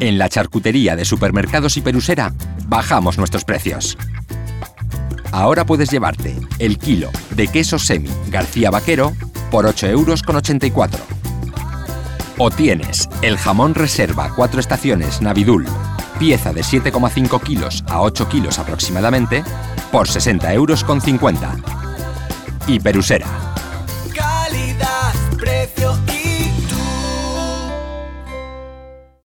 En la charcutería de Supermercados y Perusera bajamos nuestros precios. Ahora puedes llevarte el kilo de queso semi García Vaquero por 8,84 €. O tienes el jamón reserva 4 estaciones Navidul, pieza de 7,5 kilos a 8 kilos aproximadamente, por 60,50 €. Y Perusera. Calidad, precio